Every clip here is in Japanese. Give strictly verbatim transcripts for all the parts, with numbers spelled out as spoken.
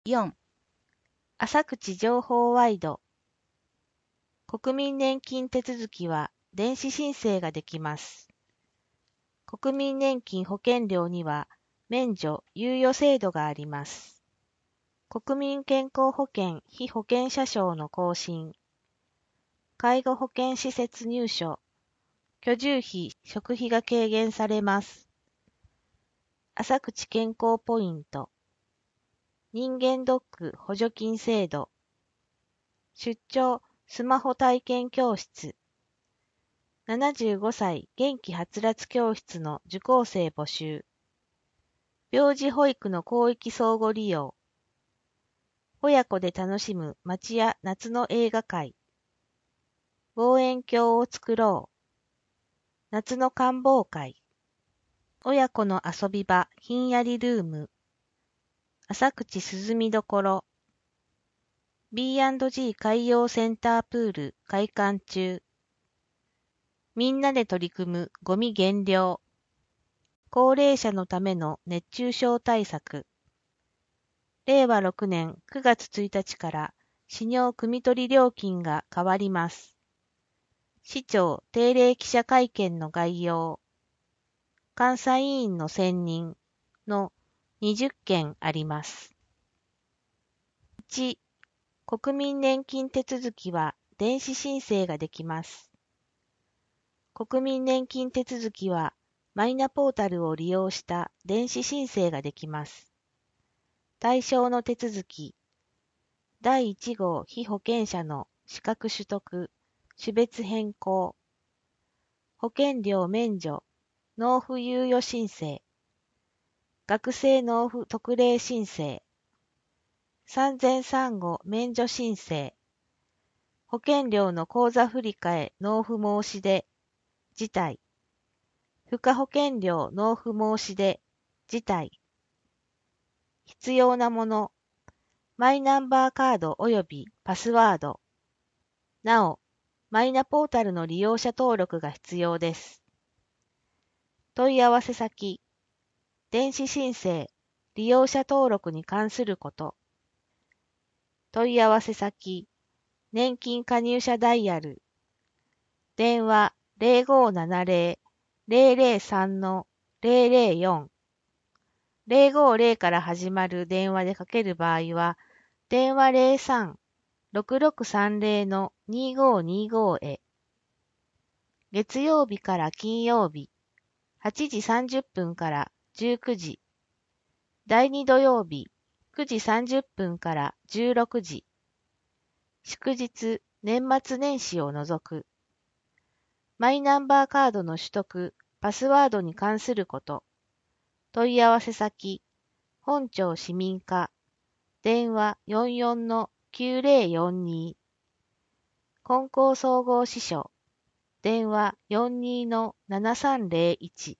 よん. 浅口情報ワイド。国民年金手続きは電子申請ができます。国民年金保険料には免除・猶予制度があります。国民健康保険被保険者証の更新、介護保険施設入所、居住費・食費が軽減されます。浅口健康ポイント、人間ドック補助金制度、出張スマホ体験教室、ななじゅうごさい元気はつらつ教室の受講生募集、病児保育の広域相互利用、親子で楽しむ町や夏の映画会、望遠鏡を作ろう、夏の観望会、親子の遊び場ひんやりルーム、浅口涼みどころ、ビーアンドジー 海洋センタープール開館中、みんなで取り組むゴミ減量、高齢者のための熱中症対策、れいわろくねんくがつついたちから市尿汲み取り料金が変わります。市長定例記者会見の概要、監査委員の選任のにじゅっけんあります。いち. 国民年金手続きは電子申請ができます。国民年金手続きはマイナポータルを利用した電子申請ができます。対象の手続き、だいいち号被保険者の資格取得、種別変更、保険料免除、納付猶予申請、学生納付特例申請、産前産後免除申請、保険料の口座振替納付申し出、辞退、付加保険料納付申し出、辞退、必要なもの、マイナンバーカード及びパスワード。なお、マイナポータルの利用者登録が必要です。問い合わせ先、電子申請、利用者登録に関すること。問い合わせ先、年金加入者ダイヤル。電話ゼロごななゼロ ゼロゼロさん ゼロゼロよん。ゼロごゼロから始まる電話でかける場合は、電話ゼロさん ろくろくさんゼロ にごにごへ。月曜日から金曜日、はちじさんじゅっぷんからじゅうくじ。だいに土曜日、くじさんじゅっぷんからじゅうろくじ。祝日、年末年始を除く。マイナンバーカードの取得、パスワードに関すること。問い合わせ先、本庁市民課、電話よんよんのきゅうゼロよんに。金光総合支所、電話よんにのななさんゼロいち。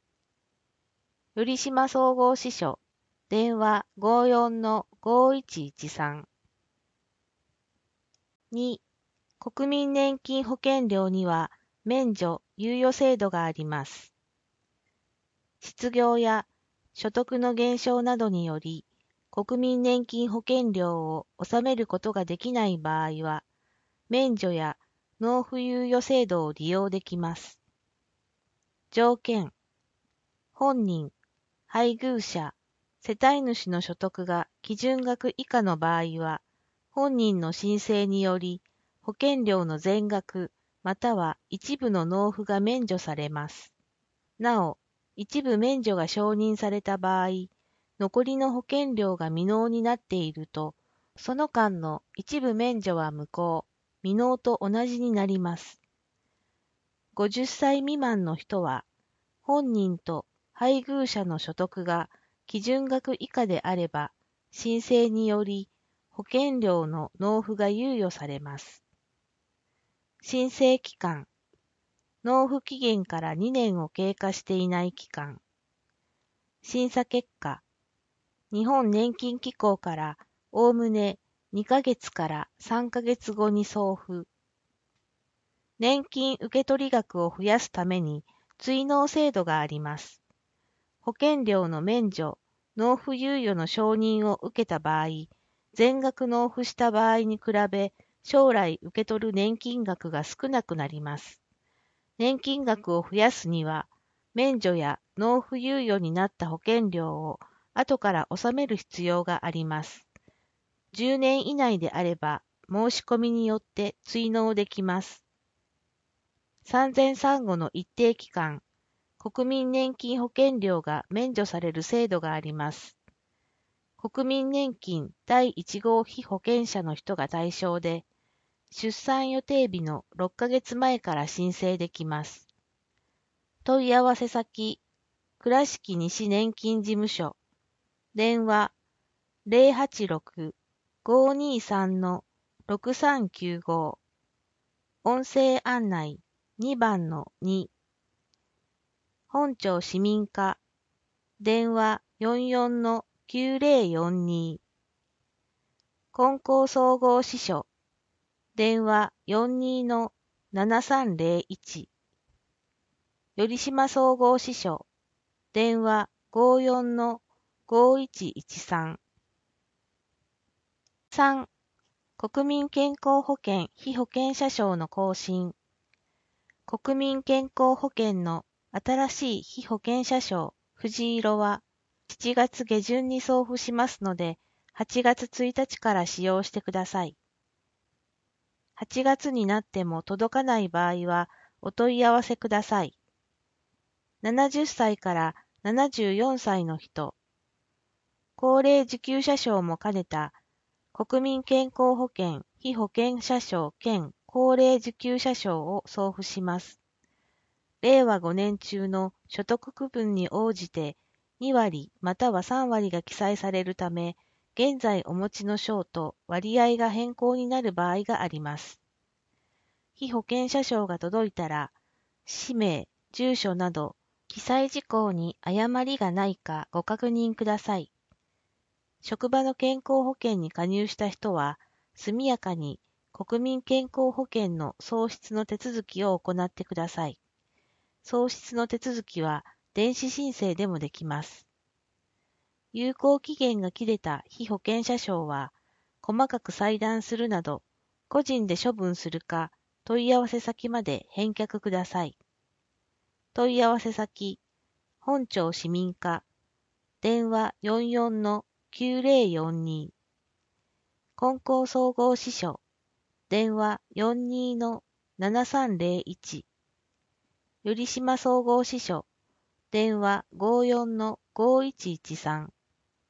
頼島総合支所、電話ごよんのごいちいちさん。に. 国民年金保険料には免除・猶予制度があります。失業や所得の減少などにより、国民年金保険料を納めることができない場合は、免除や納付猶予制度を利用できます。条件、本人、配偶者、世帯主の所得が基準額以下の場合は、本人の申請により保険料の全額または一部の納付が免除されます。なお、一部免除が承認された場合、残りの保険料が未納になっていると、その間の一部免除は無効、未納と同じになります。ごじゅっさい未満の人は、本人と配偶者の所得が基準額以下であれば、申請により保険料の納付が猶予されます。申請期間、納付期限からにねんを経過していない期間。審査結果、日本年金機構からおおむねにかげつからさんかげつごに送付。年金受取額を増やすために追納制度があります。保険料の免除、 納付猶予の承認を受けた場合、全額納付した場合に比べ、将来受け取る年金額が少なくなります。年金額を増やすには、免除や納付猶予になった保険料を後から納める必要があります。じゅうねん以内であれば、申し込みによって追納できます。産前産後の一定期間、国民年金保険料が免除される制度があります。国民年金だいいち号被保険者の人が対象で、出産予定日のろっかげつまえから申請できます。問い合わせ先、倉敷西年金事務所、電話 ゼロはちろく ごーにーさん ろくさんきゅうご、音声案内にばんのに、本庁市民課、電話 よんよん きゅうゼロよんに、金光総合支所、電話 よんにー ななさんゼロいち、頼島総合支所、電話 ごーよん ごーいちいちさん。さん. 国民健康保険被保険者証の更新。国民健康保険の新しい被保険者証、藤色はしちがつ下旬に送付しますので、はちがつついたちから使用してください。はちがつになっても届かない場合はお問い合わせください。ななじゅっさいからななじゅうよんさいの人、高齢受給者証も兼ねた国民健康保険被保険者証兼高齢受給者証を送付します。れいわごねん中の所得区分に応じてにわりまたはさんわりが記載されるため、現在お持ちの証と割合が変更になる場合があります。被保険者証が届いたら、氏名、住所など記載事項に誤りがないかご確認ください。職場の健康保険に加入した人は、速やかに国民健康保険の創出の手続きを行ってください。創出の手続きは電子申請でもできます。有効期限が切れた被保険者証は、細かく裁断するなど、個人で処分するか問い合わせ先まで返却ください。問い合わせ先、本庁市民課、電話 よんよん きゅうゼロよんに、金光総合支所、電話 よんにー ななさんゼロいち、頼島総合支所、電話 ごーよん ごーいちいちさん。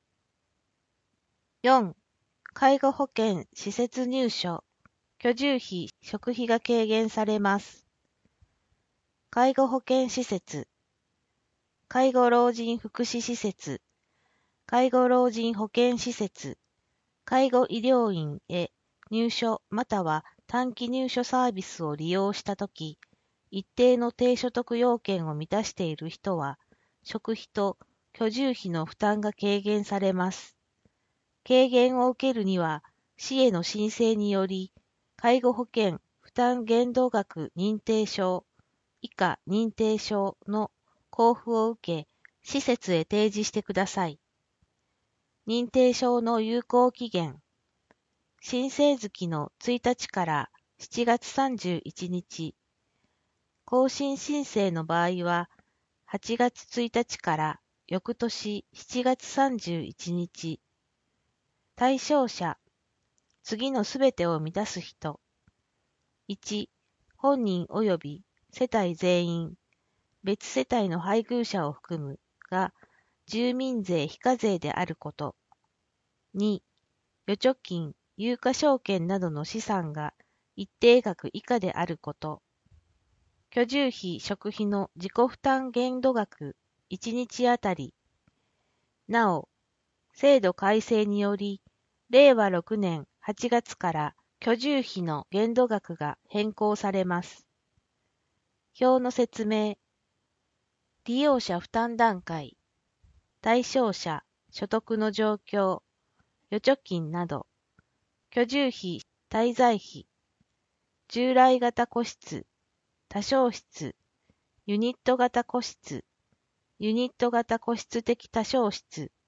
よん. 介護保険施設入所、居住費・食費が軽減されます。介護保険施設、介護老人福祉施設、介護老人保健施設、介護医療院へ入所または短期入所サービスを利用したとき、一定の低所得要件を満たしている人は、食費と居住費の負担が軽減されます。軽減を受けるには、市への申請により、介護保険負担限度額認定証、以下認定証の交付を受け、施設へ提示してください。認定証の有効期限、申請月のついたちからしちがつさんじゅういちにち、更新申請の場合は、はちがつついたちから翌年しちがつさんじゅういちにち、対象者、次のすべてを満たす人。いち. 本人及び世帯全員、別世帯の配偶者を含むが、住民税非課税であること。に. 預貯金、有価証券などの資産が一定額以下であること。居住費・食費の自己負担限度額いちにちあたり。なお、制度改正により、れいわろくねんはちがつから居住費の限度額が変更されます。表の説明。利用者負担段階。対象者、所得の状況、預貯金など。居住費、滞在費。従来型個室、多床室、ユニット型個室、ユニット型個室的多床室、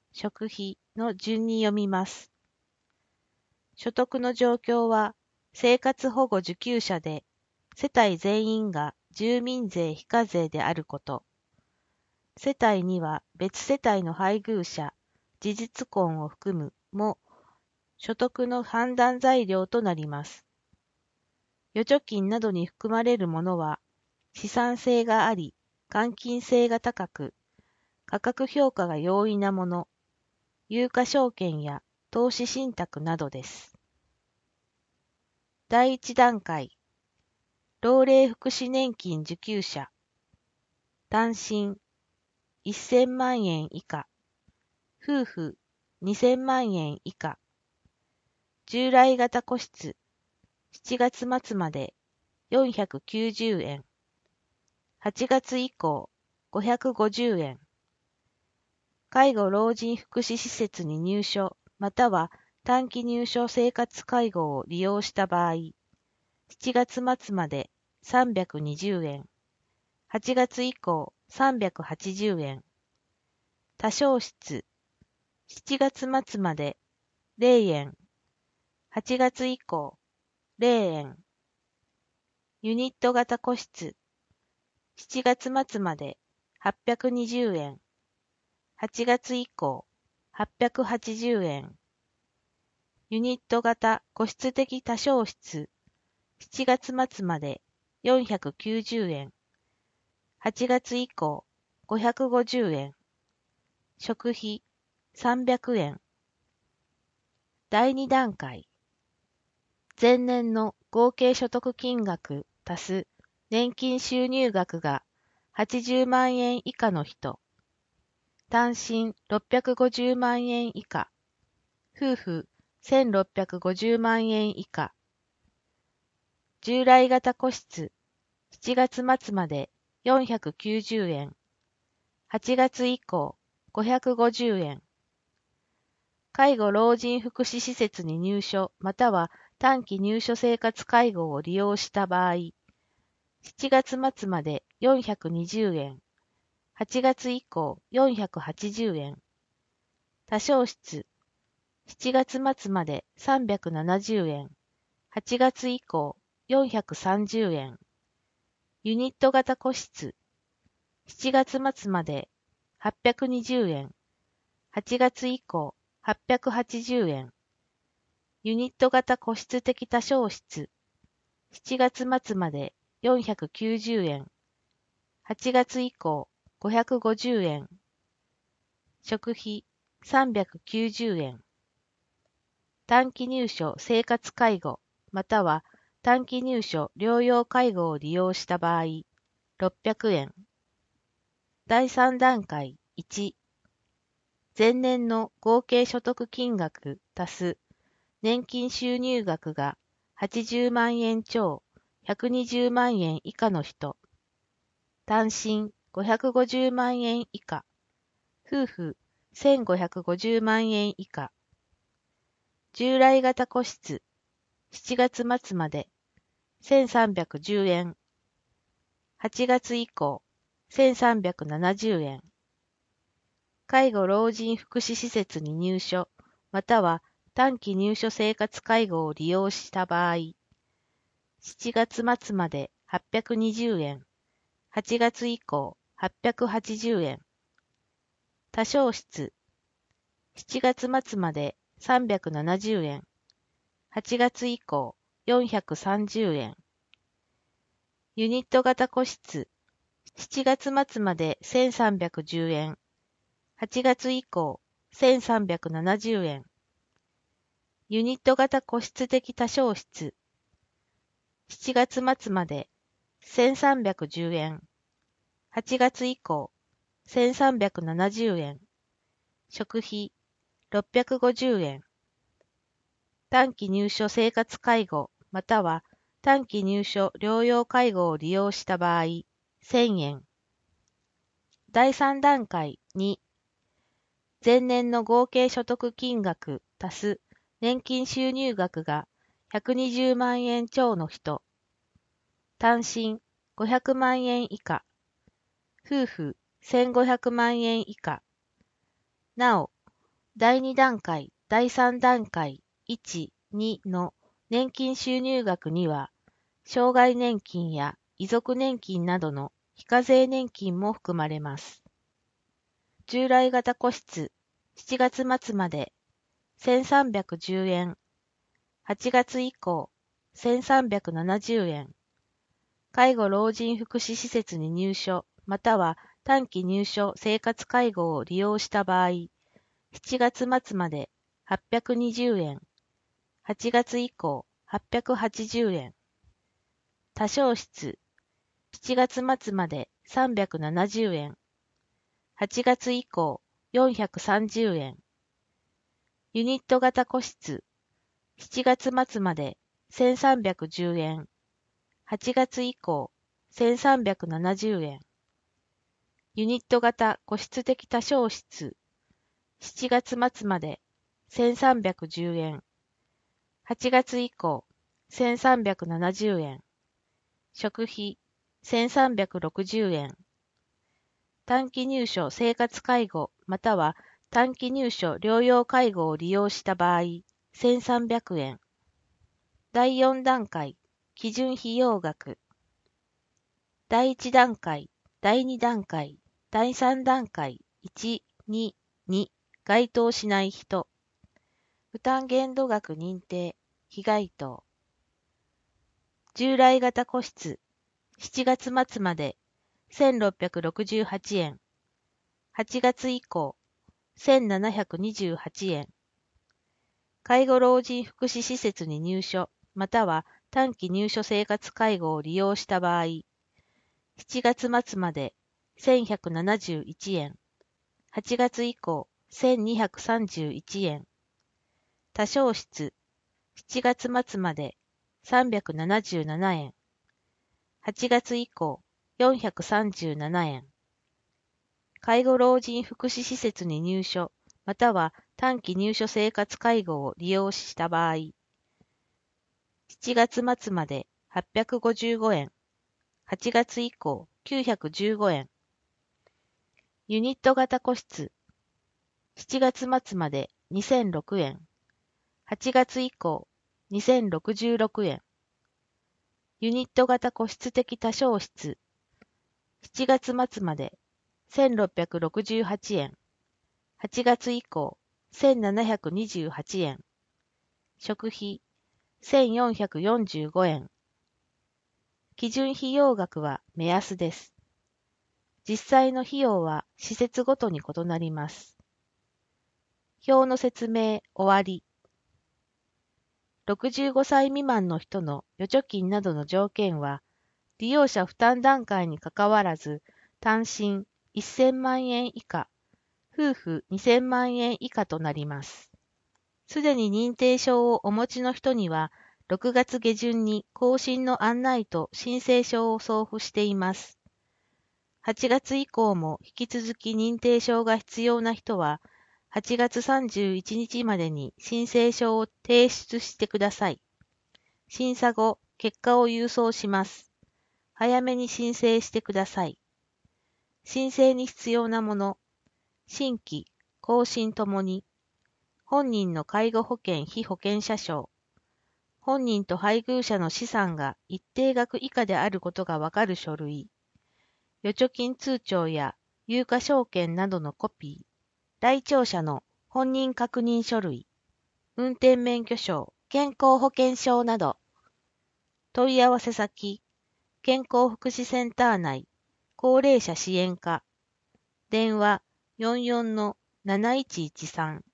食費の順に読みます。所得の状況は、生活保護受給者で、世帯全員が住民税非課税であること。世帯には別世帯の配偶者、事実婚を含むも、所得の判断材料となります。預貯金などに含まれるものは、資産性があり、換金性が高く、価格評価が容易なもの、有価証券や投資信託などです。だいいち段階、老齢福祉年金受給者、単身せんまんえん以下、夫婦にせんまんえん以下、従来型個室しちがつ末までよんひゃくきゅうじゅうえん、はちがつ以降ごひゃくごじゅうえん、介護老人福祉施設に入所または短期入所生活介護を利用した場合、しちがつ末までさんびゃくにじゅうえん、はちがつ以降さんびゃくはちじゅうえん、多床室しちがつ末までれいえん、はちがつ以降れいえん、ユニット型個室しちがつ末まではっぴゃくにじゅうえん、はちがつ以降はっぴゃくはちじゅうえん、ユニット型個室的多床室しちがつ末までよんひゃくきゅうじゅうえん、はちがつ以降ごひゃくごじゅうえん、食費さんびゃくえん。だいに段階、前年の合計所得金額足す年金収入額がはちじゅうまんえん以下の人、単身ろっぴゃくごじゅうまんえん以下、夫婦せんろっぴゃくごじゅうまんえん以下、従来型個室しちがつ末までよんひゃくきゅうじゅうえん、はちがつ以降ごひゃくごじゅうえん、介護老人福祉施設に入所または短期入所生活介護を利用した場合、しちがつ末までよんひゃくにじゅうえん、はちがつ以降よんひゃくはちじゅうえん、多床室しちがつ末までさんびゃくななじゅうえん、はちがつ以降よんひゃくさんじゅうえん、ユニット型個室しちがつ末まではっぴゃくにじゅうえん、はちがつ以降はっぴゃくはちじゅうえん、ユニット型個室的多床室しちがつ末までよんひゃくきゅうじゅうえん、はちがつ以降ごひゃくごじゅうえん、食費さんびゃくきゅうじゅうえん、短期入所生活介護または短期入所療養介護を利用した場合ろっぴゃくえん。だいさん段階いち、前年の合計所得金額足す年金収入額がはちじゅうまんえん超ひゃくにじゅうまんえん以下の人、単身ごひゃくごじゅうまんえん以下、夫婦せんごひゃくごじゅうまんえん以下、従来型個室しちがつ末までせんさんびゃくじゅうえん、はちがつ以降せんさんびゃくななじゅうえん、介護老人福祉施設に入所または短期入所生活介護を利用した場合、しちがつ末まではっぴゃくにじゅうえん、はちがつ以降はっぴゃくはちじゅうえん、多床室しちがつ末までさんびゃくななじゅうえん、はちがつ以降よんひゃくさんじゅうえん、ユニット型個室しちがつ末までせんさんびゃくじゅうえん、はちがつ以降せんさんびゃくななじゅうえん、ユニット型個室的多床室しちがつ末までせんさんびゃくじゅうえん、はちがつ以降せんさんびゃくななじゅうえん、食費ろっぴゃくごじゅうえん、短期入所生活介護または短期入所療養介護を利用した場合せんえん。だいさん段階に、前年の合計所得金額足す年金収入額がひゃくにじゅうまんえん超の人、単身ごひゃくまんえん以下、夫婦せんごひゃくまんえん以下、なおだいに段階、だいさん段階、いち、にの年金収入額には、障害年金や遺族年金などの非課税年金も含まれます。従来型個室、しちがつ末までせんさんびゃくじゅうえん、はちがつ以降せんさんびゃくななじゅうえん、介護老人福祉施設に入所または短期入所生活介護を利用した場合、しちがつ末まではっぴゃくにじゅうえん、はちがつ以降はっぴゃくはちじゅうえん、多床室、しちがつ末までさんびゃくななじゅうえん、はちがつ以降よんひゃくさんじゅうえん、ユニット型個室、しちがつ末までせんさんびゃくじゅうえん、はちがつ以降せんさんびゃくななじゅうえん、ユニット型個室的多床室、しちがつ末までせんさんびゃくじゅうえん、はちがつ以降せんさんびゃくななじゅうえん、食費せんさんびゃくろくじゅうえん、短期入所生活介護または短期入所療養介護を利用した場合、せんさんびゃくえん。だいよん段階、基準費用額。だいいち段階、だいに段階、だいさん段階、いち、に、に、該当しない人。負担限度額認定、非該当。従来型個室、しちがつ末までせんろっぴゃくろくじゅうはちえん、はちがつ以降せんななひゃくにじゅうはちえん、介護老人福祉施設に入所または短期入所生活介護を利用した場合、しちがつ末までせんひゃくななじゅういちえん、はちがつ以降せんにひゃくさんじゅういちえん、多床室、しちがつ末までさんびゃくななじゅうななえん、はちがつ以降よんひゃくさんじゅうななえん、介護老人福祉施設に入所または短期入所生活介護を利用した場合、しちがつ末まではっぴゃくごじゅうごえん、はちがつ以降きゅうひゃくじゅうごえん、ユニット型個室、しちがつ末までにせんろくえん、はちがつ以降にせんろくじゅうろくえん、ユニット型個室的多床室、しちがつ末までせんろっぴゃくろくじゅうはちえん、はちがつ以降せんななひゃくにじゅうはちえん、食費せんよんひゃくよんじゅうごえん。基準費用額は目安です。実際の費用は施設ごとに異なります。表の説明終わり。ろくじゅうごさい未満の人の預貯金などの条件は、利用者負担段階にかかわらず、単身せんまんえん以下、夫婦にせんまんえん以下となります。すでに認定証をお持ちの人には、ろくがつ下旬に更新の案内と申請書を送付しています。はちがつ以降も引き続き認定証が必要な人は、はちがつさんじゅういちにちまでに申請書を提出してください。審査後、結果を郵送します。早めに申請してください。申請に必要なもの、新規、更新ともに、本人の介護保険被保険者証、本人と配偶者の資産が一定額以下であることがわかる書類、預貯金通帳や有価証券などのコピー、来庁者の本人確認書類、運転免許証、健康保険証など、問い合わせ先、健康福祉センター内、高齢者支援課、電話 よんよんのなないちいちさん。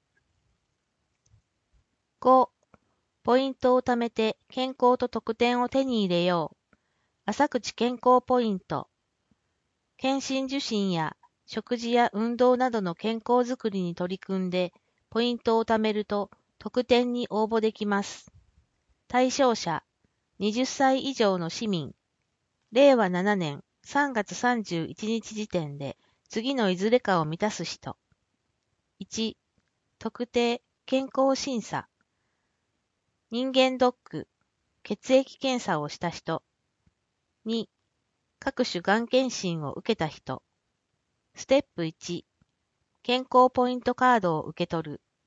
ご. ポイントを貯めて健康と特典を手に入れよう。朝口健康ポイント。検診受診や食事や運動などの健康づくりに取り組んで、ポイントを貯めると特典に応募できます。対象者、はたち以上の市民。れいわななねんさんがつさんじゅういちにち時点で次のいずれかを満たす人。いち. 特定健康審査。人間ドック、血液検査をした人。に. 各種がん検診を受けた人。ステップいち、健康ポイントカードを受け取る。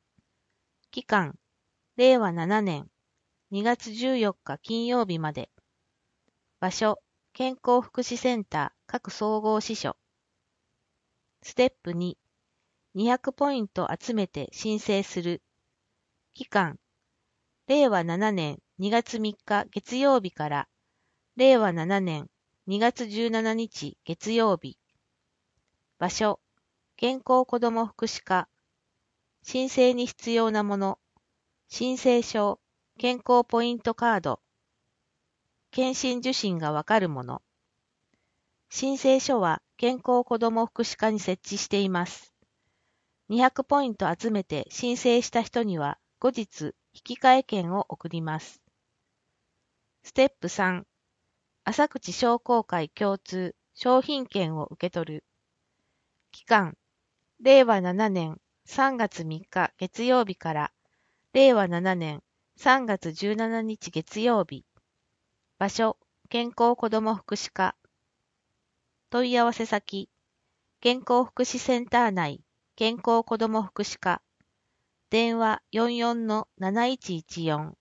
期間、れいわななねんにがつじゅうよっか金曜日まで。場所、健康福祉センター各総合支所。ステップに、にひゃくポイント集めて申請する。期間、れいわななねんにがつみっか月曜日かられいわななねんにがつじゅうしちにち月曜日。場所、健康子ども福祉課。申請に必要なもの。申請書、健康ポイントカード。検診受診がわかるもの。申請書は健康子ども福祉課に設置しています。にひゃくポイント集めて申請した人には後日引換券を送ります。ステップさん、浅口商工会共通商品券を受け取る。期間、れいわななねんさんがつみっか月曜日かられいわななねんさんがつじゅうしちにち月曜日。場所、健康子ども福祉課。問い合わせ先、健康福祉センター内健康子ども福祉課。電話 よんよんのなないちいちよん。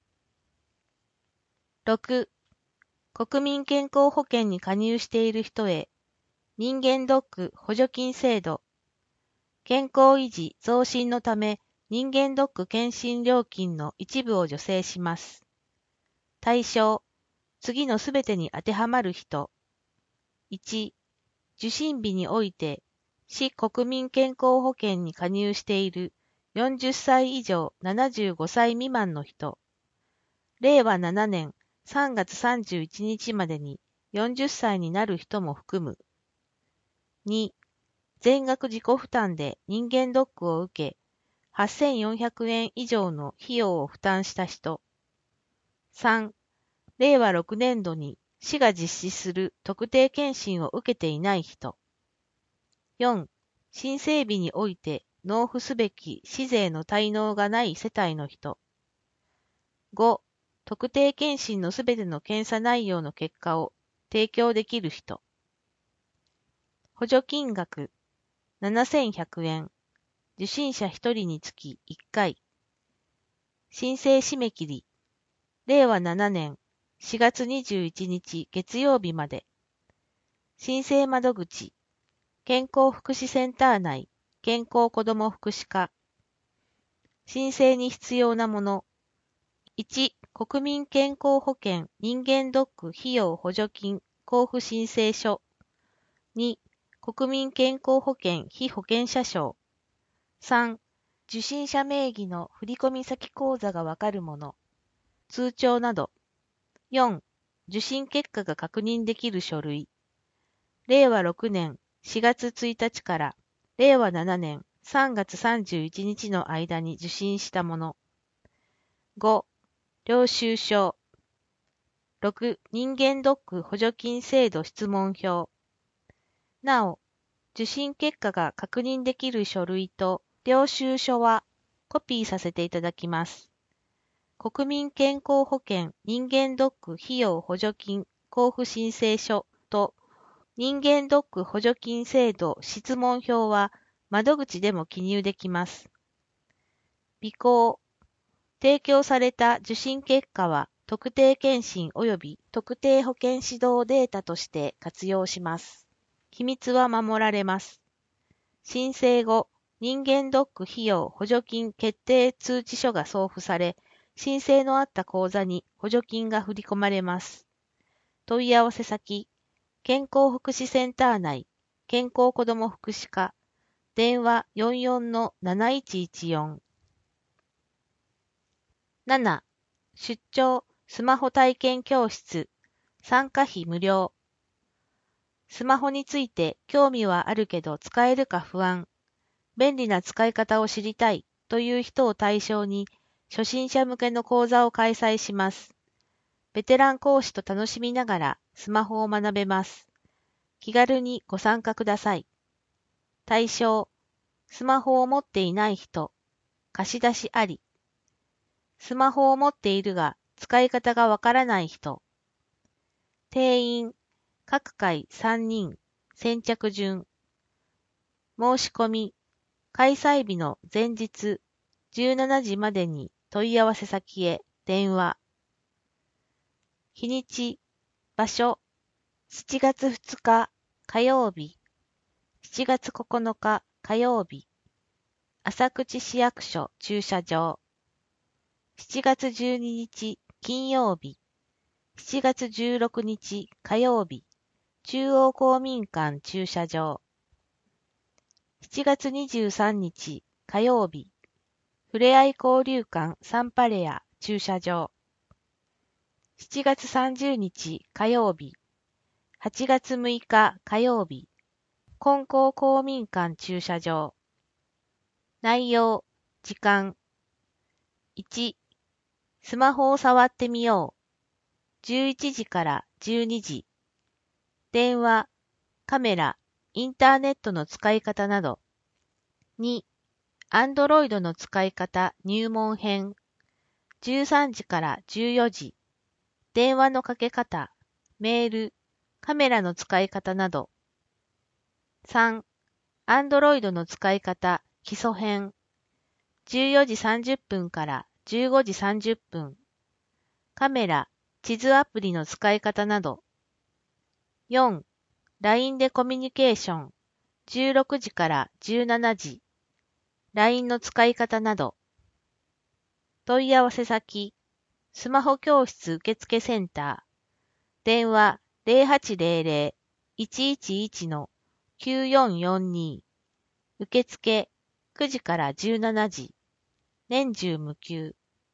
ろく. 国民健康保険に加入している人へ、人間ドック補助金制度。健康維持増進のため、人間ドック検診料金の一部を助成します。対象、次のすべてに当てはまる人。いち. 受診日において、市国民健康保険に加入しているよんじゅっさい以上ななじゅうごさい未満の人。れいわななねんさんがつさんじゅういちにちまでによんじゅっさいになる人も含む。に. 全額自己負担で人間ドックを受け、はっせんよんひゃくえん以上の費用を負担した人。さん. れいわろくねんどに市が実施する特定健診を受けていない人。よん. 申請日において納付すべき市税の滞納がない世帯の人。ご. 特定健診のすべての検査内容の結果を提供できる人。補助金額ななせんひゃくえん。受診者ひとりにつきいっかい。申請締め切りれいわななねんしがつにじゅういちにち月曜日まで。申請窓口健康福祉センター内健康子ども福祉課。申請に必要なもの。いち. 国民健康保険人間ドック費用補助金交付申請書。に. 国民健康保険被保険者証。さん. 受診者名義の振込先口座がわかるもの。通帳など。よん. 受診結果が確認できる書類。れいわろくねんしがつついたちかられいわななねんさんがつさんじゅういちにちの間に受診したもの。ご. 領収書。ろく. 人間ドック補助金制度質問票。なお、受診結果が確認できる書類と領収書はコピーさせていただきます。国民健康保険人間ドック費用補助金交付申請書と人間ドック補助金制度質問票は窓口でも記入できます。備考。提供された受診結果は特定健診及び特定保険指導データとして活用します。秘密は守られます。申請後、人間ドック費用補助金決定通知書が送付され、申請のあった口座に補助金が振り込まれます。問い合わせ先、健康福祉センター内、健康子ども福祉課、電話 よんよんのなないちいちよん。なな. 出張スマホ体験教室参加費無料。スマホについて興味はあるけど使えるか不安、便利な使い方を知りたいという人を対象に初心者向けの講座を開催します。ベテラン講師と楽しみながらスマホを学べます。気軽にご参加ください。対象、スマホを持っていない人、貸し出しあり。スマホを持っているが使い方がわからない人。定員、各回さんにん、先着順。申し込み、開催日の前日、 じゅうしちじまでに問い合わせ先へ電話。日にち、場所、しちがつふつか火曜日、しちがつここのか火曜日、浅口市役所駐車場。しちがつじゅうににち金曜日、しちがつじゅうろくにち火曜日、中央公民館駐車場。しちがつにじゅうさんにち火曜日、ふれあい交流館サンパレア駐車場。しちがつさんじゅうにち火曜日、はちがつむいか火曜日、金光公民館駐車場。内容、時間。いち、スマホを触ってみよう。じゅういちじからじゅうにじ。電話、カメラ、インターネットの使い方など。に、Android の使い方入門編。じゅうさんじからじゅうよじ。電話のかけ方、メール、カメラの使い方など。さん、Android の使い方基礎編。じゅうよじさんじゅっぷんからじゅうごじさんじゅっぷん。カメラ、地図アプリの使い方など。よん、ライン でコミュニケーション。じゅうろくじからじゅうしちじ。ライン の使い方など。問い合わせ先、スマホ教室受付センター。電話 ゼロはちゼロゼロ いちいちいち きゅうよんよんに。受付くじからじゅうしちじ。年中無休。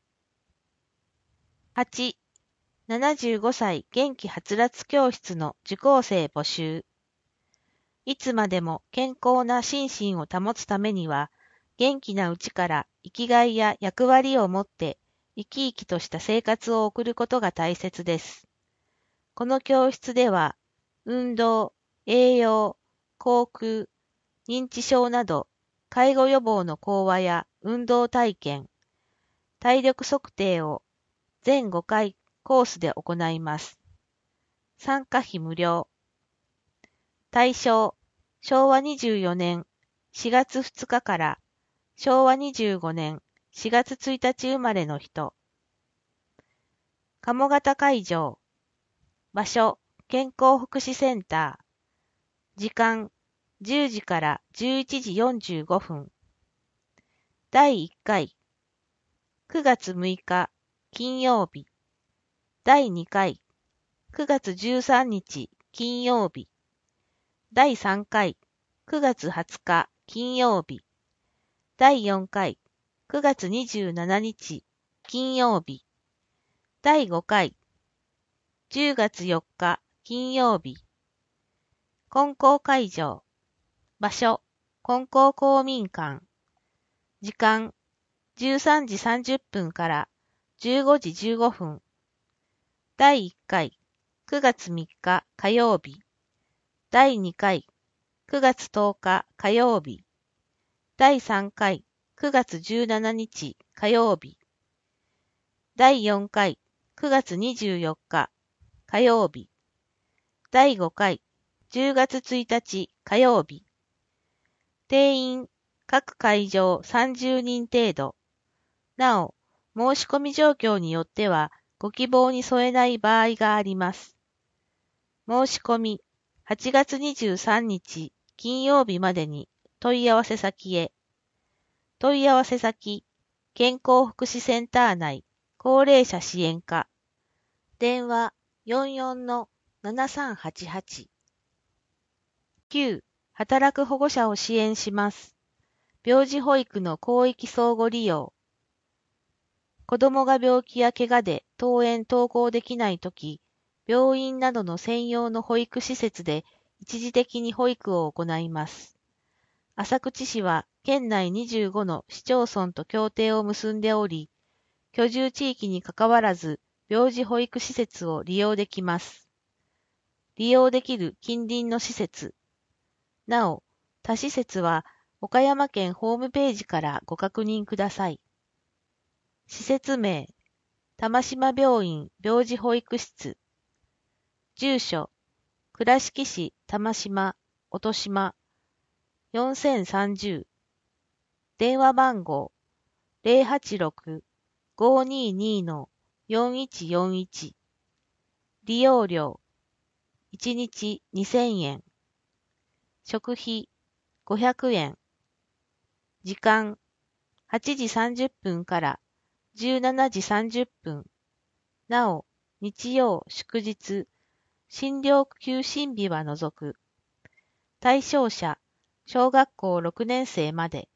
はち、ななじゅうごさい元気はつらつ教室の受講生募集。いつまでも健康な心身を保つためには、元気なうちから生きがいや役割を持って生き生きとした生活を送ることが大切です。この教室では、運動、栄養、口腔、認知症など、介護予防の講話や運動体験、体力測定を全ごかいコースで行います。参加費無料。対象、しょうわにじゅうよねんしがつふつかからしょうわにじゅうごねんしがつついたち生まれの人。鴨方会場。場所、健康福祉センター。時間、じゅうじからじゅういちじよんじゅうごふん。だいいっかい、くがつむいか金曜日。だいにかい、くがつじゅうさんにち金曜日。だいさんかい、くがつはつか金曜日。だいよんかい、くがつにじゅうしちにち金曜日。だいごかい、じゅうがつよっか金曜日。金光会場。場所、金光公民館。時間、じゅうさんじさんじゅっぷんからじゅうごじじゅうごふん。だいいっかい、くがつみっか火曜日。だいにかい、くがつとおか火曜日。だいさんかい、くがつじゅうしちにち火曜日。だいよんかい、くがつにじゅうよっか火曜日。だいごかい、じゅうがつついたち火曜日。定員、各会場さんじゅうにん程度。なお、申し込み状況によっては、ご希望に添えない場合があります。申し込み、はちがつにじゅうさんにち金曜日までに問い合わせ先へ。問い合わせ先、健康福祉センター内、高齢者支援課。電話 よんよんのななさんはちはち。きゅう、働く保護者を支援します。病児保育の広域相互利用。子供が病気や怪我で登園登校できないとき、病院などの専用の保育施設で一時的に保育を行います。浅口市は県内にじゅうごの市町村と協定を結んでおり、居住地域にかかわらず病児保育施設を利用できます。利用できる近隣の施設。なお、他施設は岡山県ホームページからご確認ください。施設名、玉島病院病児保育室。住所、倉敷市玉島音島よんせんさんじゅう。電話番号ゼロはちろく ごーにーにー のよんいちよんいち。利用料いちにちにせんえん。食費ごひゃくえん。時間はちじさんじゅっぷんからじゅうしちじさんじゅっぷん。なお、日曜、祝日、診療休診日は除く。対象者、小学校ろくねん生まで。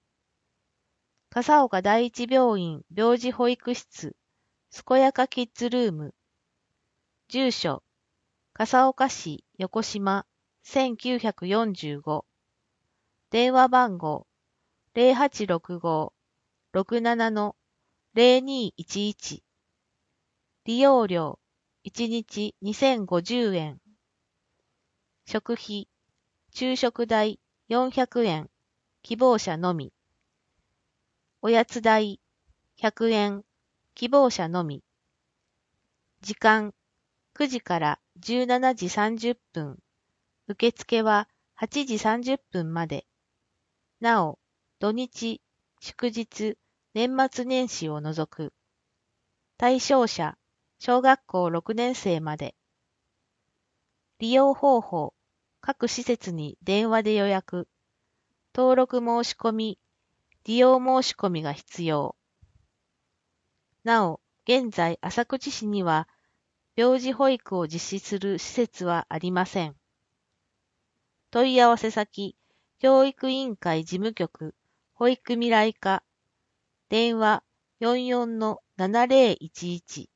笠岡第一病院病児保育室、健やかキッズルーム。住所、笠岡市横島せんきゅうひゃくよんじゅうご。電話番号ゼロはちろくご ろくなな のゼロにいちいち。利用料いちにちにせんごじゅうえん。食費、昼食代よんひゃくえん。希望者のみ。おやつ代ひゃくえん。希望者のみ。時間くじからじゅうしちじさんじゅっぷん。受付ははちじさんじゅっぷんまで。なお、土日、祝日、年末年始を除く。対象者、小学校ろくねん生まで。利用方法、各施設に電話で予約。登録申し込み、利用申し込みが必要。なお、現在浅口市には、病児保育を実施する施設はありません。問い合わせ先、教育委員会事務局、保育未来課、電話 よんよんのななゼロいちいち。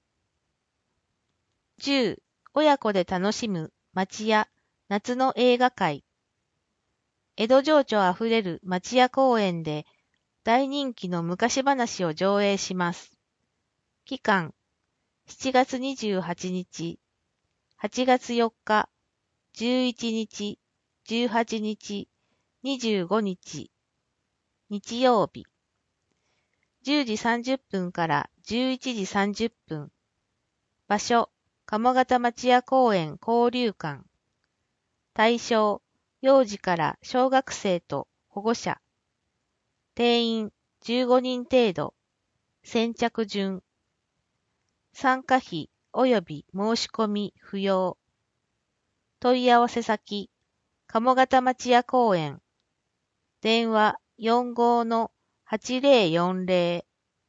じゅう、親子で楽しむ町屋夏の映画会。江戸情緒あふれる町屋公園で大人気の昔話を上映します。期間、しちがつにじゅうはちにち、はちがつよっか、じゅういちにち、じゅうはちにち、にじゅうごにち、日曜日。じゅうじさんじゅっぷんからじゅういちじさんじゅっぷん。場所、鴨方町屋公園交流館。対象、幼児から小学生と保護者。定員じゅうごにん程度。先着順。参加費及び申し込み不要。問い合わせ先、鴨方町屋公園。電話よんごのはちゼロよんゼロ。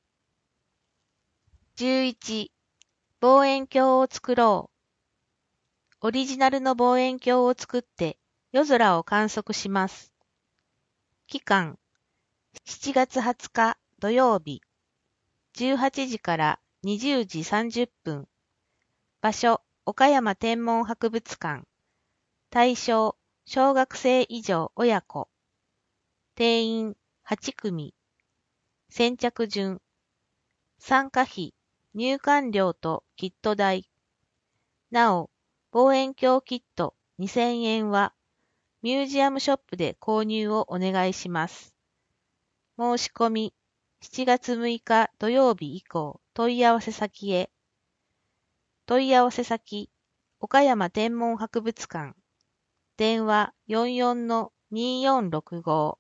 じゅういち、望遠鏡を作ろう。オリジナルの望遠鏡を作って夜空を観測します。期間、しちがつはつか土曜日、じゅうはちじからにじゅうじさんじゅっぷん。場所、岡山天文博物館。対象、小学生以上親子。定員はちくみ。先着順。参加費、入館料とキット代。なお、望遠鏡キットにせんえんは、ミュージアムショップで購入をお願いします。申し込み、しちがつむいか土曜日以降、問い合わせ先へ。問い合わせ先、岡山天文博物館。電話よんよんのによんろくご。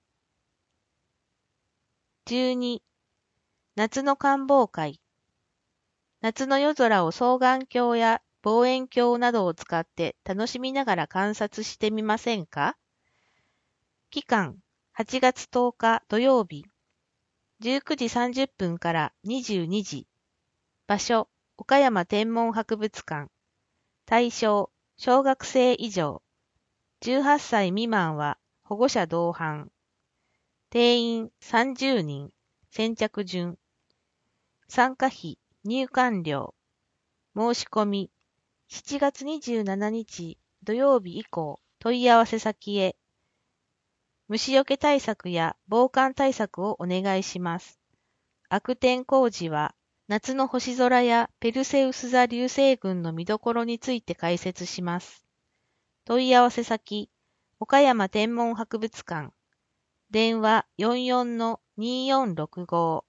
じゅうに、夏の観望会。夏の夜空を双眼鏡や望遠鏡などを使って楽しみながら観察してみませんか？期間、はちがつとおか土曜日、じゅうくじさんじゅっぷんからにじゅうにじ。場所、岡山天文博物館。対象、小学生以上。じゅうはっさい未満は保護者同伴。定員さんじゅうにん。先着順。参加費、入館料。申し込み、しちがつにじゅうしちにち土曜日以降、問い合わせ先へ。虫除け対策や防寒対策をお願いします。悪天候時は、夏の星空やペルセウス座流星群の見どころについて解説します。問い合わせ先、岡山天文博物館。電話よんよんのによんろくご。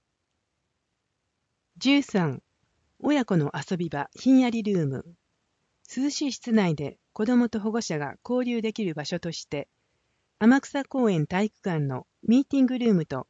じゅうさん、親子の遊び場ひんやりルーム。涼しい室内で子どもと保護者が交流できる場所として、天草公園体育館のミーティングルームと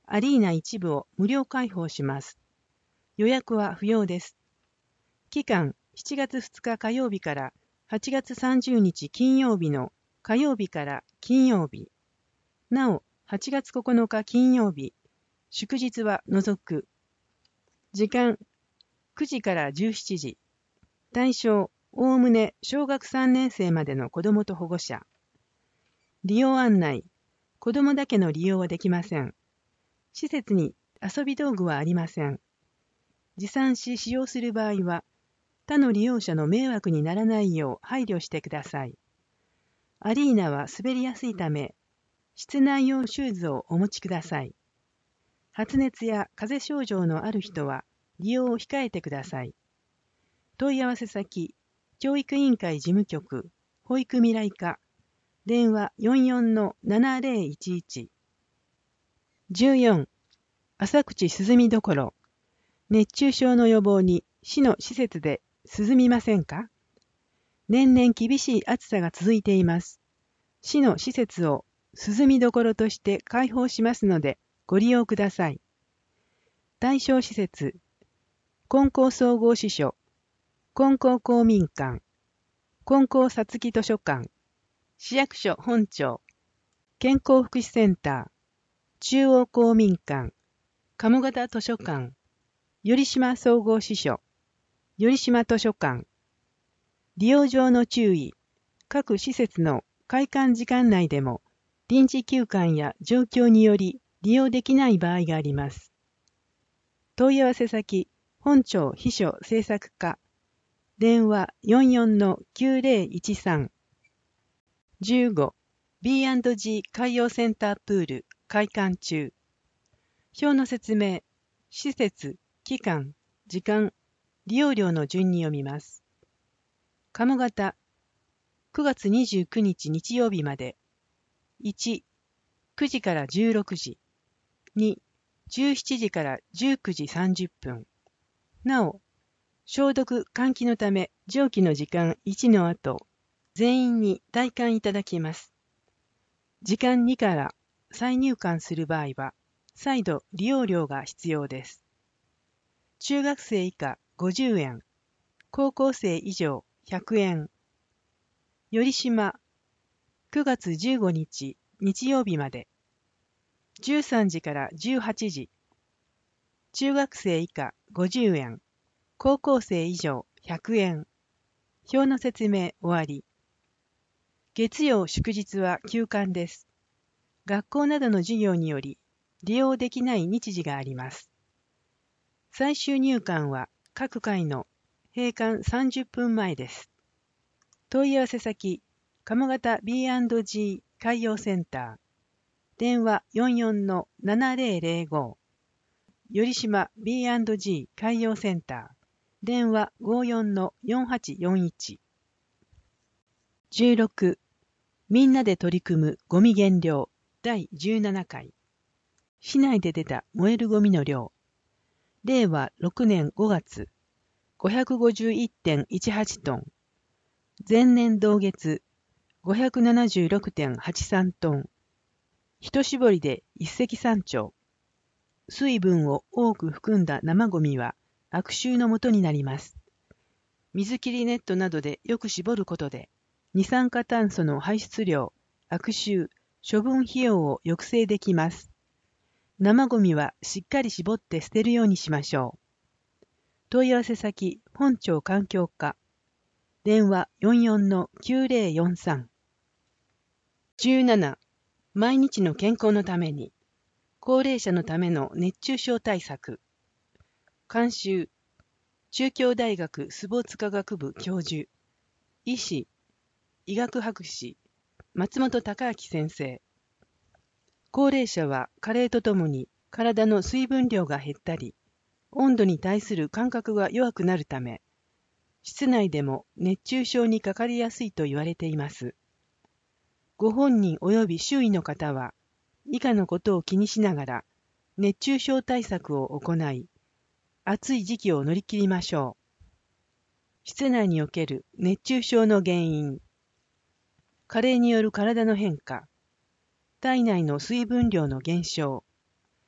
アリーナ一部を無料開放します。予約は不要です。期間しちがつふつか火曜日からはちがつさんじゅうにち金曜日の火曜日から金曜日。なお、はちがつここのか金曜日、祝日は除く。時間くじからじゅうしちじ。対象、おおむね小学さんねん生までの子どもと保護者。利用案内、子どもだけの利用はできません。施設に遊び道具はありません。持参し使用する場合は、他の利用者の迷惑にならないよう配慮してください。アリーナは滑りやすいため、室内用シューズをお持ちください。発熱や風邪症状のある人は利用を控えてください。問い合わせ先、教育委員会事務局、保育未来課、電話 よんよんのななぜろいちいち。じゅうよん. 浅口涼みどころ。熱中症の予防に市の施設で涼みませんか？年々厳しい暑さが続いています。市の施設を涼みどころとして開放しますのでご利用ください。対象施設、金光総合支所、金光公民館、金光さつき図書館、市役所本庁、健康福祉センター、中央公民館、鴨方図書館、頼島総合支所、頼島図書館。利用上の注意、各施設の開館時間内でも臨時休館や状況により利用できない場合があります。問い合わせ先、本庁秘書政策課、電話 よんよんのきゅうぜろいちさん。じゅうご. ビーアンドジー 海洋センタープール開館中。表の説明、施設、期間、時間、利用料の順に読みます。鴨方、くがつにじゅうくにち日曜日まで。いち、くじからじゅうろくじ。に、じゅうしちじからじゅうくじさんじゅっぷん。なお、消毒・換気のため上記の時間いちの後、全員に退館いただきます。時間にから再入館する場合は、再度利用料が必要です。中学生以下ごじゅうえん、高校生以上ひゃくえん。頼島、くがつじゅうごにち日曜日まで。じゅうさんじからじゅうはちじ。中学生以下ごじゅうえん、高校生以上ひゃくえん。表の説明終わり。月曜祝日は休館です。学校などの授業により利用できない日時があります。最終入館は各回の閉館さんじゅっぷんまえです。問い合わせ先、鴨方 ビーアンドジー 海洋センター、電話 よんよんのななぜろぜろご。頼島 ビーアンドジー 海洋センター、電話 ごよんのよんはちよんいち。じゅうろく. みんなで取り組むゴミ減量だいじゅうななかい。市内で出た燃えるゴミの量。れいわろくねんごがつ、ごひゃくごじゅういってんいちはちトン。前年同月、ごひゃくななじゅうろくてんはちさんトン。一絞りで一石三鳥。水分を多く含んだ生ゴミは悪臭のもとになります。水切りネットなどでよく絞ることで、二酸化炭素の排出量、悪臭、処分費用を抑制できます。生ゴミはしっかり絞って捨てるようにしましょう。問い合わせ先、本庁環境課。電話 よんよんのきゅうぜろよんさん。じゅうなな. 毎日の健康のために、高齢者のための熱中症対策。監修、中京大学スポーツ科学部教授、医師、医学博士、松本孝明先生。高齢者は加齢とともに体の水分量が減ったり、温度に対する感覚が弱くなるため、室内でも熱中症にかかりやすいと言われています。ご本人及び周囲の方は、以下のことを気にしながら、熱中症対策を行い、暑い時期を乗り切りましょう。室内における熱中症の原因。加齢による体の変化。体内の水分量の減少。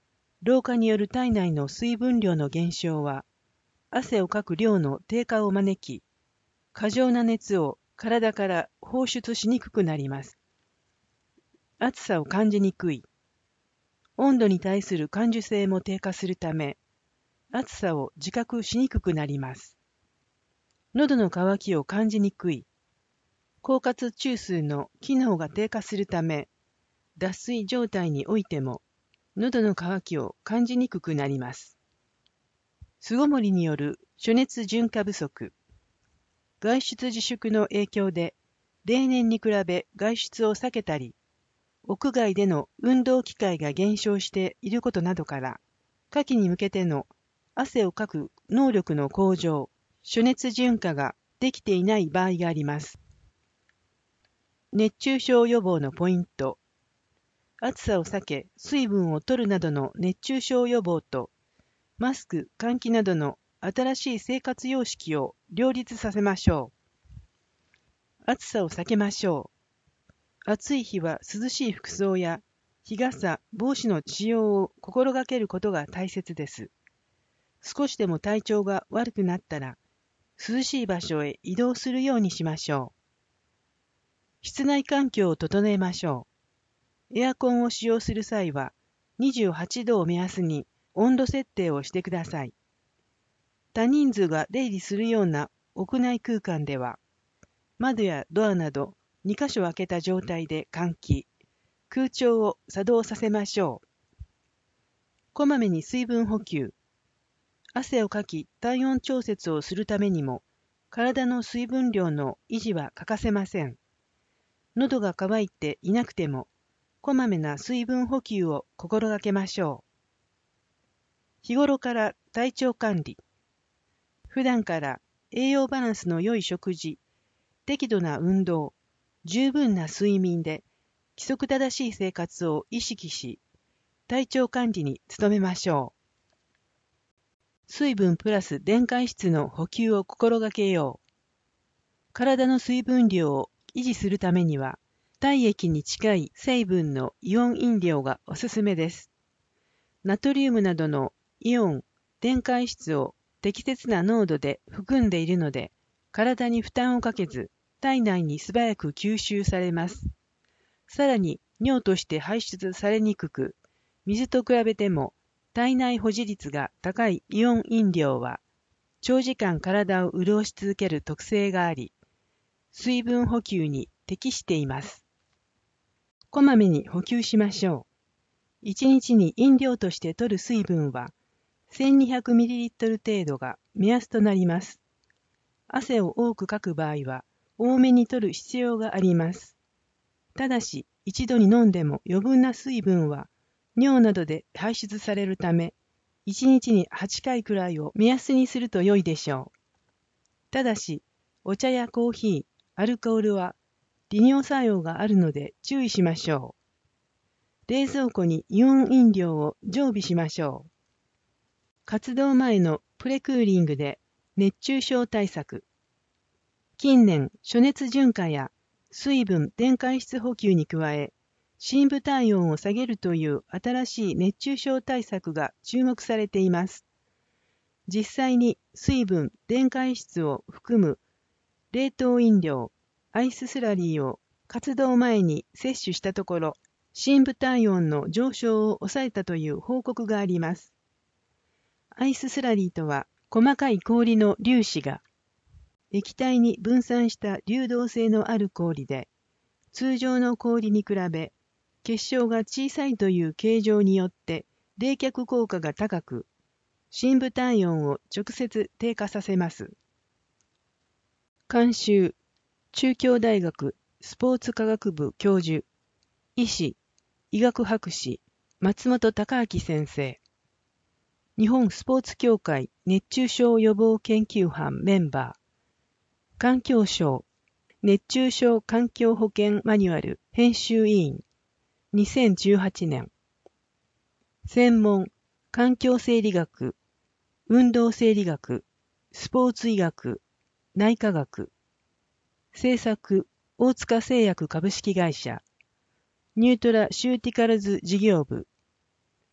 老化による体内の水分量の減少は、汗をかく量の低下を招き、過剰な熱を体から放出しにくくなります。暑さを感じにくい。温度に対する感受性も低下するため、暑さを自覚しにくくなります。喉の渇きを感じにくい。狡猾中枢の機能が低下するため、脱水状態においても、喉の渇きを感じにくくなります。巣ごもりによる暑熱順化不足。外出自粛の影響で、例年に比べ外出を避けたり、屋外での運動機会が減少していることなどから、夏季に向けての汗をかく能力の向上、暑熱順化ができていない場合があります。熱中症予防のポイント。暑さを避け、水分を取るなどの熱中症予防と、マスク、換気などの新しい生活様式を両立させましょう。暑さを避けましょう。暑い日は涼しい服装や日傘、帽子の使用を心がけることが大切です。少しでも体調が悪くなったら、涼しい場所へ移動するようにしましょう。室内環境を整えましょう。エアコンを使用する際は、にじゅうはちどを目安に温度設定をしてください。多人数が出入りするような屋内空間では、窓やドアなどにかしょ開けた状態で換気、空調を作動させましょう。こまめに水分補給。汗をかき体温調節をするためにも、体の水分量の維持は欠かせません。喉が渇いていなくても、こまめな水分補給を心がけましょう。日頃から体調管理。普段から栄養バランスの良い食事、適度な運動、十分な睡眠で規則正しい生活を意識し、体調管理に努めましょう。水分プラス電解質の補給を心がけよう。体の水分量を維持するためには、体液に近い成分のイオン飲料がおすすめです。ナトリウムなどのイオン、電解質を適切な濃度で含んでいるので、体に負担をかけず、体内に素早く吸収されます。さらに尿として排出されにくく、水と比べても体内保持率が高いイオン飲料は、長時間体を潤し続ける特性があり、水分補給に適しています。こまめに補給しましょう。いちにちに飲料として摂る水分は、せんにひゃくミリリットル 程度が目安となります。汗を多くかく場合は、多めに摂る必要があります。ただし、一度に飲んでも余分な水分は尿などで排出されるため、いちにちにはちかいくらいを目安にすると良いでしょう。ただし、お茶やコーヒー、アルコールは利尿作用があるので注意しましょう。冷蔵庫にイオン飲料を常備しましょう。活動前のプレクーリングで熱中症対策。近年、暑熱順化や水分・電解質補給に加え、深部体温を下げるという新しい熱中症対策が注目されています。実際に水分・電解質を含む冷凍飲料、アイススラリーを活動前に摂取したところ、深部体温の上昇を抑えたという報告があります。アイススラリーとは、細かい氷の粒子が液体に分散した流動性のある氷で、通常の氷に比べ結晶が小さいという形状によって冷却効果が高く、深部体温を直接低下させます。監修、中京大学スポーツ科学部教授、医師、医学博士、松本孝明先生。日本スポーツ協会熱中症予防研究班メンバー。環境省熱中症環境保険マニュアル編集委員にせんじゅうはちねん。専門環境生理学、運動生理学、スポーツ医学、内科学。制作大塚製薬株式会社ニュートラシューティカルズ事業部。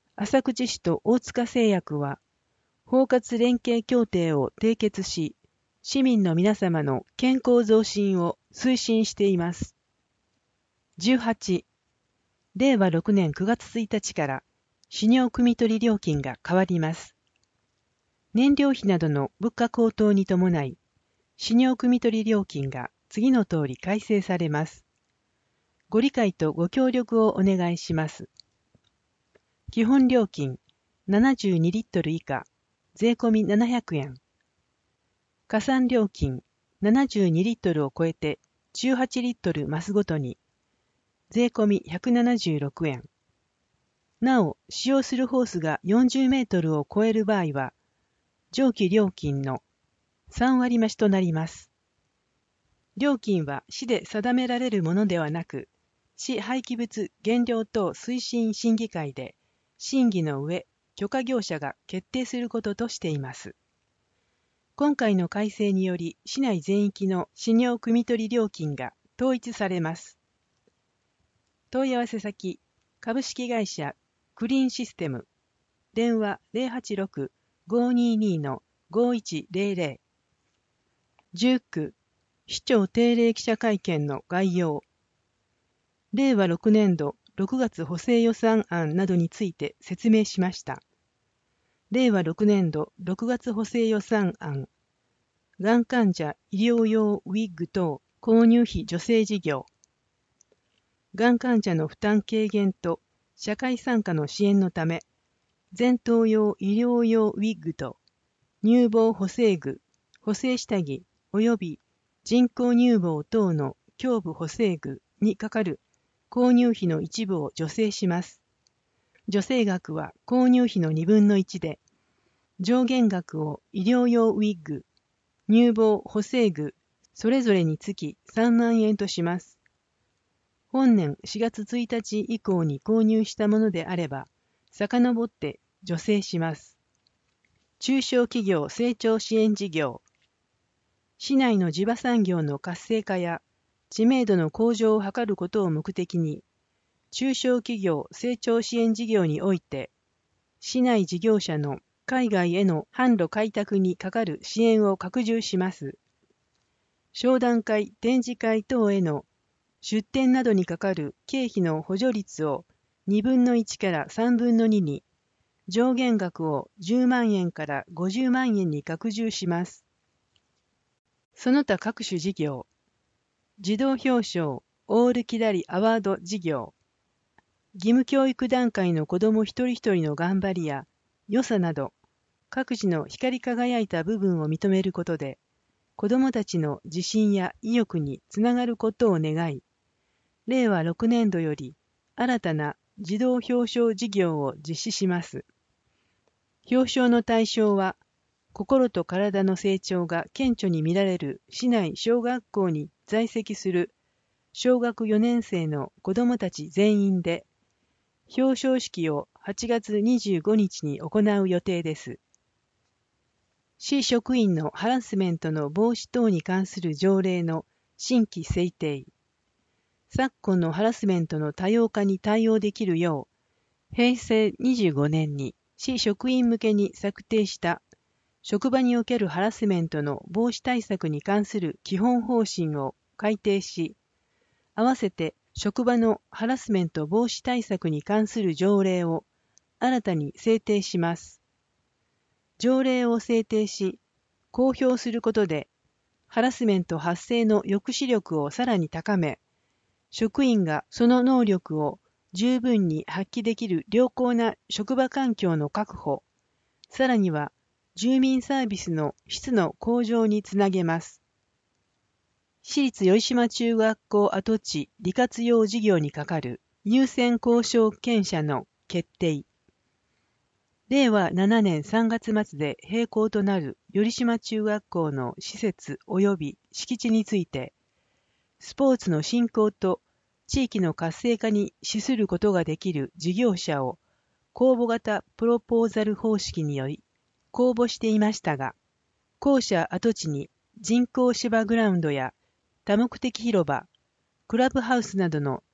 浅口市と大塚製薬は、包括連携協定を締結し、市民の皆様の健康増進を推進しています。じゅうはち、れいわろくねんくがつついたちから飼料汲み取り料金が変わります。燃料費などの物価高騰に伴い、飼料汲み取り料金が次の通り改正されます。ご理解とご協力をお願いします。基本料金ななじゅうにリットル以下、税込みななひゃくえん。加算料金ななじゅうにリットルを超えてじゅうはちリットル増すごとに、税込みひゃくななじゅうろくえん。なお、使用するホースがよんじゅうメートルを超える場合は、上記料金のさんわり増しとなります。料金は市で定められるものではなく、市廃棄物減量等推進審議会で審議の上、許可業者が決定することとしています。今回の改正により、市内全域の飼料汲み取り料金が統一されます。問い合わせ先、株式会社クリーンシステム、電話 ゼロはちろく ごーにーにー ごーいちゼロゼロ。じゅうきゅう、市長定例記者会見の概要。れいわろくねんどろくがつ補正予算案などについて説明しました。れいわろくねんどろくがつ補正予算案。がん患者医療用ウィッグ等購入費助成事業。がん患者の負担軽減と社会参加の支援のため、前頭葉医療用ウィッグと乳房補正具、補正下着及び人工乳房等の胸部補正具にかかる購入費の一部を助成します。助成額は購入費のにぶんのいちで、上限額を医療用ウィッグ、乳房補正具、それぞれにつきさんまんえんとします。本年しがつついたち以降に購入したものであれば、遡って助成します。中小企業成長支援事業。市内の地場産業の活性化や知名度の向上を図ることを目的に、中小企業成長支援事業において、市内事業者の海外への販路開拓にかかる支援を拡充します。商談会、展示会等への出展などにかかる経費の補助率をにぶんのいちからさんぶんのにに、上限額をじゅうまんえんからごじゅうまんえんに拡充します。その他各種事業、児童表彰オールキラリアワード事業、義務教育段階の子ども一人一人の頑張りや良さなど、各自の光り輝いた部分を認めることで、子どもたちの自信や意欲につながることを願い、れいわろくねんどより新たな児童表彰事業を実施します。表彰の対象は、心と体の成長が顕著に見られる市内小学校に在籍する小学よねんせいの子どもたち全員で、表彰式をはちがつにじゅうごにちに行う予定です。市職員のハラスメントの防止等に関する条例の新規制定。昨今のハラスメントの多様化に対応できるよう、へいせいにじゅうごねんに市職員向けに策定した職場におけるハラスメントの防止対策に関する基本方針を改定し、合わせて職場のハラスメント防止対策に関する条例を新たに制定します。条例を制定し、公表することで、ハラスメント発生の抑止力をさらに高め、職員がその能力を十分に発揮できる良好な職場環境の確保、さらには住民サービスの質の向上につなげます。市立頼島中学校跡地利活用事業に係る優先交渉権者の決定。れいわななねんさんがつまつで閉校となる頼島中学校の施設及び敷地について、スポーツの振興と地域の活性化に資することができる事業者を公募型プロポーザル方式により公募していましたが、校舎跡地に人工芝グラウンドや多目的広場、クラブハウスなどの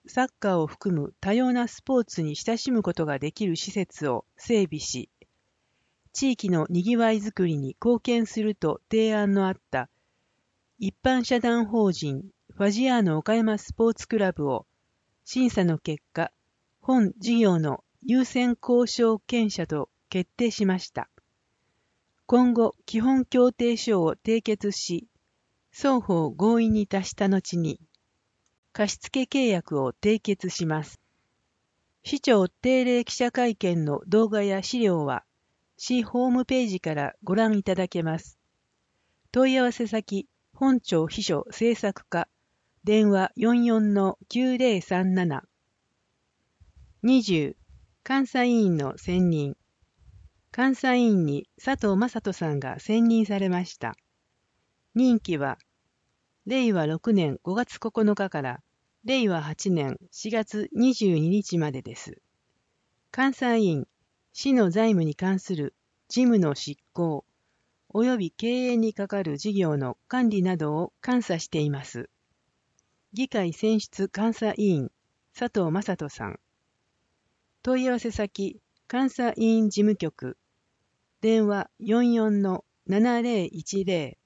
サッカーを含む多様なスポーツに親しむことができる施設を整備し、地域のにぎわいづくりに貢献すると提案のあった一般社団法人ファジアーノ岡山スポーツクラブを審査の結果、本事業の優先交渉権者と決定しました。今後、基本協定書を締結し、双方合意に達した後に、貸付契約を締結します。市長定例記者会見の動画や資料は、市ホームページからご覧いただけます。問い合わせ先、本庁秘書政策課、電話 よんよんのきゅうぜろさんなな。にじゅう、監査委員の選任。監査委員に佐藤正人さんが選任されました。任期は、れいわろくねんごがつここのかかられいわはちねんしがつにじゅうににちまでです。監査委員、市の財務に関する事務の執行、及び経営に係る事業の管理などを監査しています。議会選出監査委員、佐藤正人さん。問い合わせ先、監査委員事務局、電話 よんよんのななぜろいちぜろ